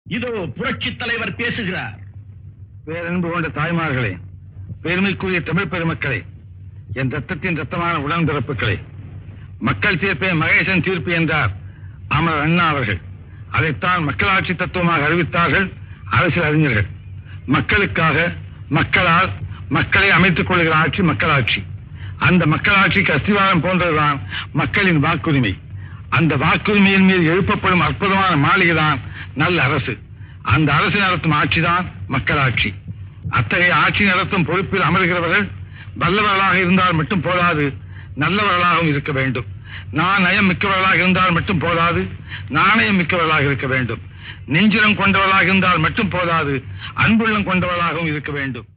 இதோ புரட்சி தலைவர் பேசுகிறார். பேரன்பு கொண்ட தாய்மார்களே, பெருமைக்குரிய தமிழ் பெருமக்களே, என் ரத்தத்தின் ரத்தமான உடன்பிறப்புகளே, மக்கள் தீர்ப்பே மகேசன் தீர்ப்பு என்றார் அமர் அண்ணா அவர்கள். அதைத்தான் மக்களாட்சி தத்துவமாக அறிவித்தார்கள் அரசியல் அறிஞர்கள். மக்களுக்காக, மக்களால், மக்களை அமைத்துக் கொள்கிற ஆட்சி மக்களாட்சி. அந்த மக்களாட்சிக்கு அஸ்திவாரம் போன்றதுதான் மக்களின் வாக்குரிமை. அந்த வாக்குரிமையின் மீது எழுப்பப்படும் அற்புதமான மாளிகைதான் நல்ல அரசு. அந்த அரசு நடத்தும் ஆட்சிதான் மக்களாட்சி. அத்தகைய ஆட்சி நடத்தும் பொறுப்பில் அமர்கிறவர்கள் வல்லவர்களாக இருந்தால் மட்டும் போதாது, நல்லவர்களாகவும் இருக்க வேண்டும். நயம் மிக்கவர்களாக இருந்தால் மட்டும் போதாது, நாணயம் மிக்கவர்களாக இருக்க வேண்டும். நெஞ்சுரம் கொண்டவர்களாக இருந்தால் மட்டும் போதாது, அன்புள்ளம் கொண்டவர்களாகவும் இருக்க வேண்டும்.